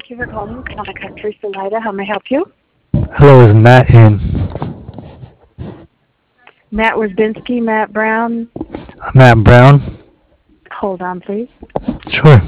you for calling Comic Country Salida. How may I help you? Hello, is Matt in? Matt Wierzbinski, Matt Brown. Matt Brown? Hold on, please. Sure.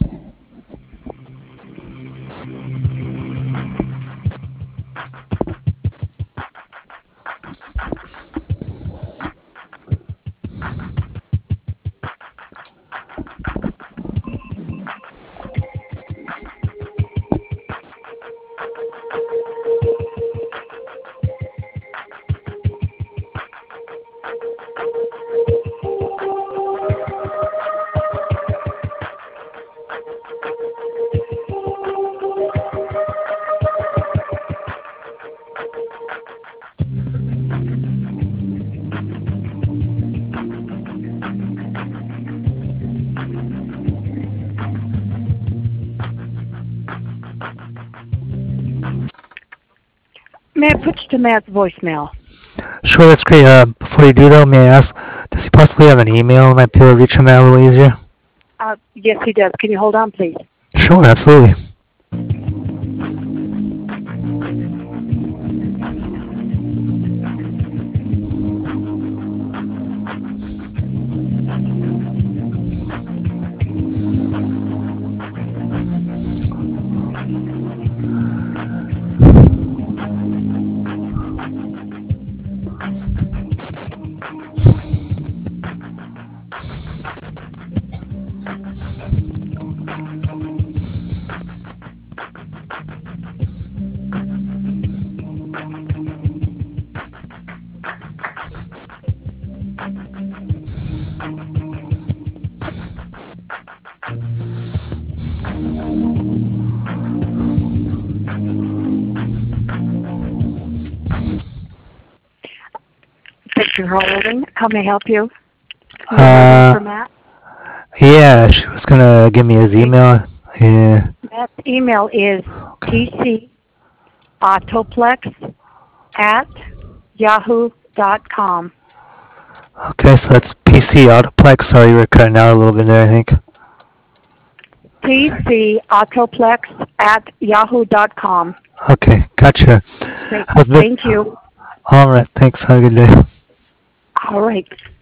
May I put you to Matt's voicemail? Sure, that's great. Before you do though, may I ask, does he possibly have an email? I might be able to reach him out a little easier. Yes, he does. Can you hold on, please? Sure, absolutely. Thank you for holding. How may I help you? For Uh, Matt? yeah, she was gonna give me his email. Yeah. Matt's email is pcautoplex@yahoo.com. Okay, so that's PC Autoplex. Sorry, you were cutting out a little bit there, I think. pcautoplex@yahoo.com. Okay, gotcha. Thank you. Alright, thanks. Have a good day. All right.